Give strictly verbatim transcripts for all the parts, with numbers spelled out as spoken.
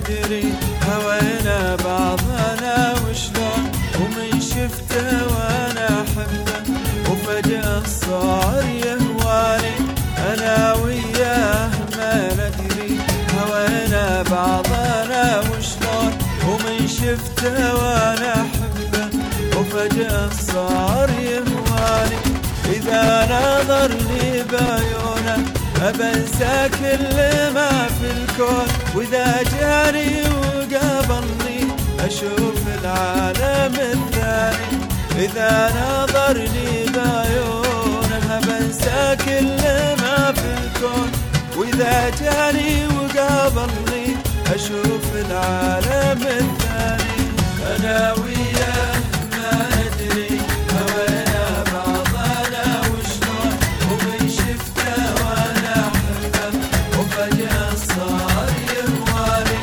ندري هوينا بعضنا وشلون، ومن شفته وانا احبه وفجأة صار يهواني. انا وياه ما ندري هوينا بعضنا وشلون، ومن شفته وانا احبه وفجأة صار يهواني. إذا نظر لي بعيونه أبنسى كل ما في الكون، وإذا جاني وقابلني أشوف العالم الثاني. إذا نظر لي بعيونه أبنسى كل ما في الكون، وإذا جاني وقابلني أشوف العالم الثاني. أنا وياه ما ندري هوينا بعضنا وشلون، ومن شفته وانا احبه وفجأة صار يهواني.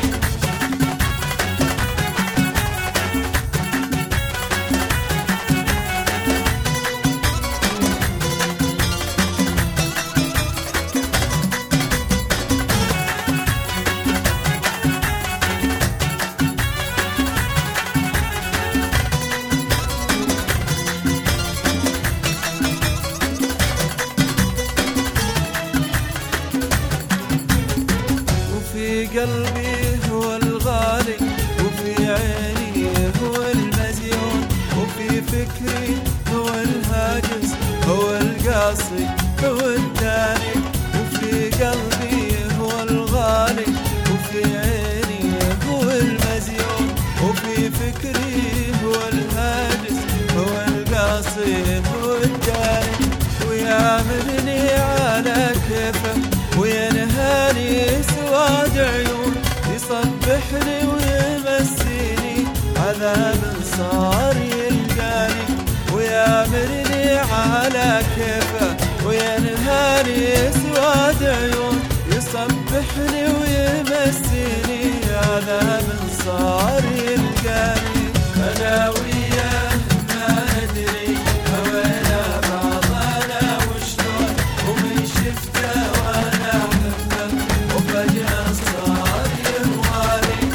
في قلبي هو الغالي، وفي عيني هو المزيون، وفي فكري هو الهاجس، هو القاصي هو الداني. وفي قلبي هو الغالي، وفي عيني هو المزيون، وفي فكري هو الهاجس، هو القاصي هو الداني. ويعاملني على كيفه وينهاني سواد عيون، يصبحني ويمسيني عذاب صار يلقاني. ويامرني على كيفه وينهاني سواد عيون، يصبحني ويمسيني عذاب صار يلقاني. أنا وياه ما ندري هوينا بعضنا وشلون، ومن شفته وانا احبه وفجأة صار يهواني.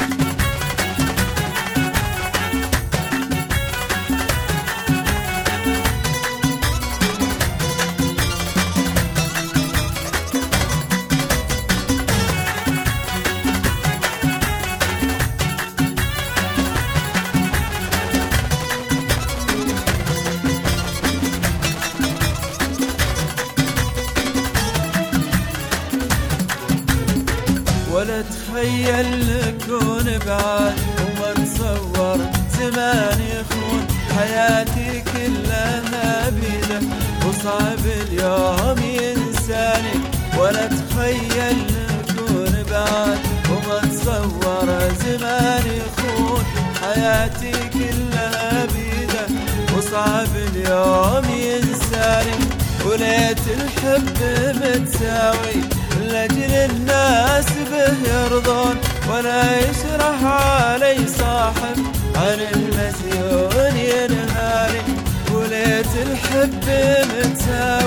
ولا تخيل نكون بعاد وما تصور زمان يخون، حياتي كلها بيده وصعب اليوم ينساني. ولا تخيل نكون بعاد وما تصور زمان يخون، حياتي كلها بيده وصعب اليوم ينساني. وليت الحب متساوي لأجل الناس به يرضون، ولا يشرح علي صاحب عن المزيون ينهاني. وليت الحب متساوي